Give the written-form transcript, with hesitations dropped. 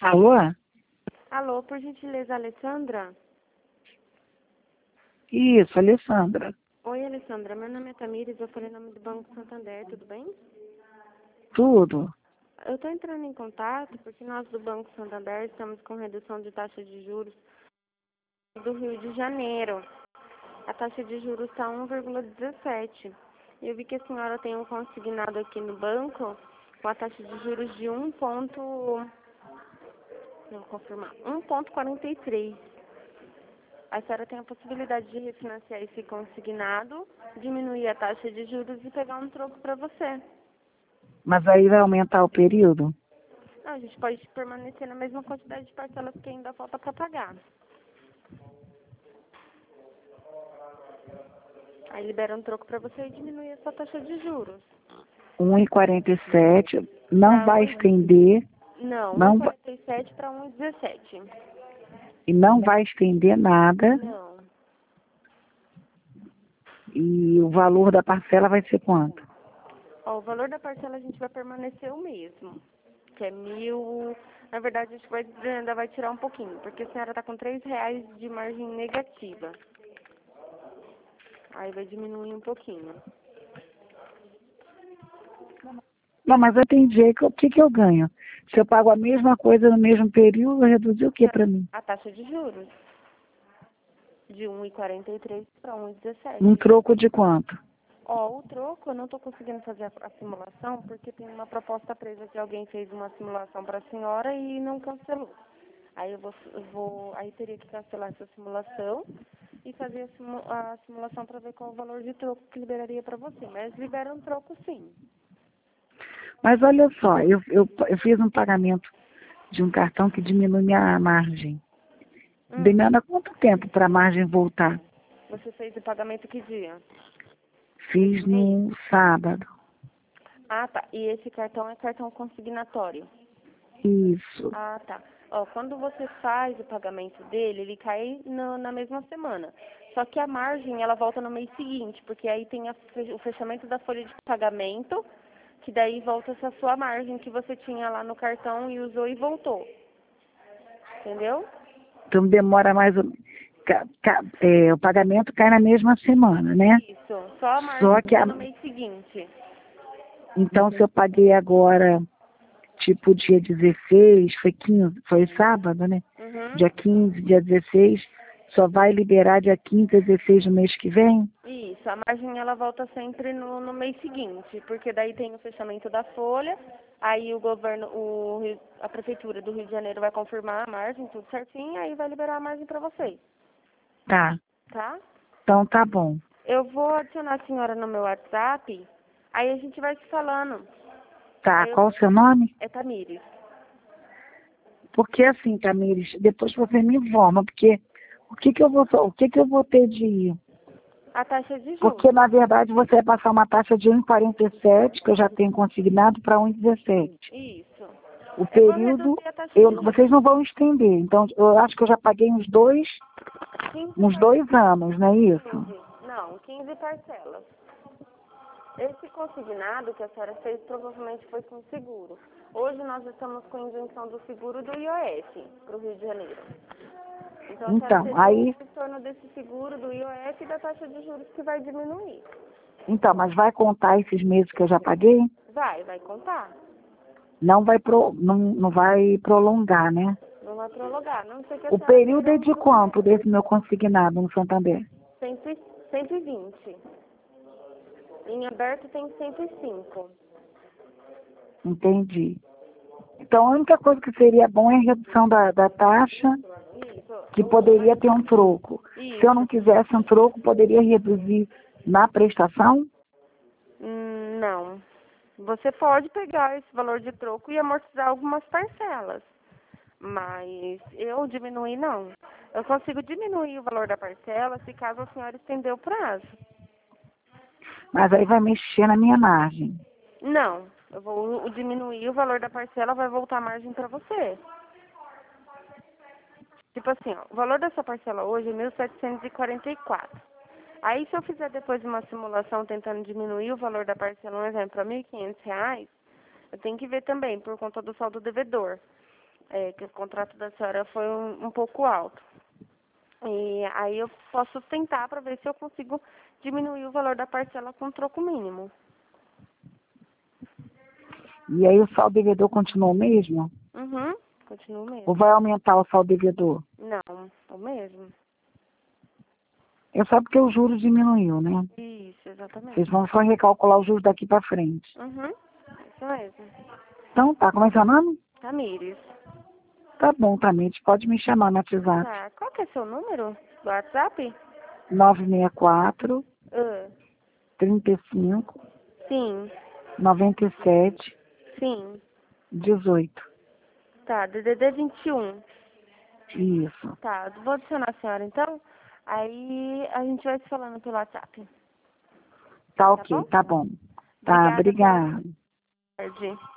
Alô? Alô, por gentileza, Alessandra? Isso, Alessandra. Oi, Alessandra. Meu nome é Tamires, eu falei em nome do Banco Santander, tudo bem? Tudo. Eu estou entrando em contato porque nós do Banco Santander estamos com redução de taxa de juros do Rio de Janeiro. A taxa de juros está 1,17. Eu vi que a senhora tem um consignado aqui no banco com a taxa de juros de 1,43. A senhora tem a possibilidade de refinanciar esse consignado, diminuir a taxa de juros e pegar um troco para você. Mas aí vai aumentar o período? Não, a gente pode permanecer na mesma quantidade de parcelas que ainda falta para pagar. Aí libera um troco para você e diminui a sua taxa de juros. 1,47, não Pra vai estender, Não, não, 1,47 para 1,17. e não vai estender nada, Não. e o valor da parcela vai ser quanto? Ó, o valor da parcela a gente vai permanecer o mesmo, que é 1.000. Na verdade, acho que ainda vai tirar um pouquinho, porque a senhora está com R$ 3 de margem negativa. Aí vai diminuir um pouquinho. Não, mas eu entendi, o que eu ganho? Se eu pago a mesma coisa no mesmo período, vai reduzir o que para mim? A taxa de juros, de 1,43 para Um 1,17. troco de quanto? Ó, o troco, eu não estou conseguindo fazer a simulação, porque tem uma proposta presa que alguém fez uma simulação para a senhora e não cancelou. Aí aí teria que cancelar essa simulação e fazer a simulação para ver qual o valor de troco que liberaria para você. Mas libera um troco sim. Mas olha só, eu fiz um pagamento de um cartão que diminui minha margem. Demanda quanto tempo para a margem voltar? Você fez o pagamento que dia? Fiz no sábado. Ah, tá. E esse cartão é cartão consignatório? Isso. Ah, tá. Ó, quando você faz o pagamento dele, ele cai na mesma semana. Só que a margem, ela volta no mês seguinte, porque aí tem o fechamento da folha de pagamento, que daí volta essa sua margem que você tinha lá no cartão e usou e voltou. Entendeu? Então demora mais. O pagamento cai na mesma semana, né? Isso. Só a margem Só que volta no mês seguinte. então se eu paguei agora, tipo dia 16, foi 15, foi sábado, né? Uhum. Dia 15, dia 16, só vai liberar dia 15 e 16 do mês que vem? Isso, a margem ela volta sempre no mês seguinte, porque daí tem o fechamento da folha, aí o governo, a prefeitura do Rio de Janeiro vai confirmar a margem, tudo certinho, aí vai liberar a margem para vocês, Tá. tá? Então tá bom. Eu vou adicionar a senhora no meu WhatsApp, aí a gente vai se falando. Tá, Aí qual o seu nome? é Tamires. Porque assim, Tamires, depois você me informa, porque o que que eu vou ter de. A taxa de juros. Porque, na verdade, você vai passar uma taxa de 1,47, que eu já tenho consignado, para 1,17. Isso. O Eu vou período, reduzir a taxa de juros. vocês não vão estender. Então, eu acho que eu já paguei uns 15 anos, não é isso? Não, 15 parcelas. Esse consignado que a senhora fez provavelmente foi com seguro. Hoje nós estamos com isenção do seguro do IOF para o Rio de Janeiro. Então a senhora Então, teria o aí, retorno desse seguro do IOF e da taxa de juros que vai diminuir. então, mas vai contar esses meses que eu já paguei? Vai contar. Não vai prolongar, né? Não vai prologar. Não sei que a O senhora período queira é de quanto desse meu consignado no Santander? 120. Em aberto tem 105. Entendi. Então, a única coisa que seria bom é a redução da taxa, Isso. que poderia ter um troco. Se eu não quisesse um troco, poderia reduzir na prestação? Não. Você pode pegar esse valor de troco e amortizar algumas parcelas. Mas eu diminuir, não. Eu consigo diminuir o valor da parcela se caso a senhora estender o prazo. Mas aí vai mexer na minha margem. Não. Eu vou diminuir o valor da parcela, vai voltar a margem para você. Tipo assim, ó, o valor dessa parcela hoje é 1.744. Aí se eu fizer depois uma simulação tentando diminuir o valor da parcela, um exemplo, para R$ 1.500, eu tenho que ver também, por conta do saldo devedor. que o contrato da senhora foi um pouco alto. E aí eu posso tentar para ver se eu consigo diminuir o valor da parcela com troco mínimo. E aí o saldo devedor continua o mesmo? Uhum, continua o mesmo. Ou vai aumentar o saldo devedor? Não, o mesmo. É só porque o juros diminuiu, né? Isso, exatamente. Eles vão só recalcular os juros daqui para frente. Uhum, isso mesmo. Então, tá. Como é seu nome? Tamires. Tá bom, Tamires. Pode me chamar no WhatsApp. Tá, qual que é seu número do WhatsApp? 964 Ah, 35 sim, 97 sim. 18. Tá, DDD 21. Isso. Tá, vou adicionar a senhora então. Aí a gente vai se falando pelo WhatsApp. Tá Tá ok, bom? tá bom. Tá, Obrigada pela obrigada. tarde.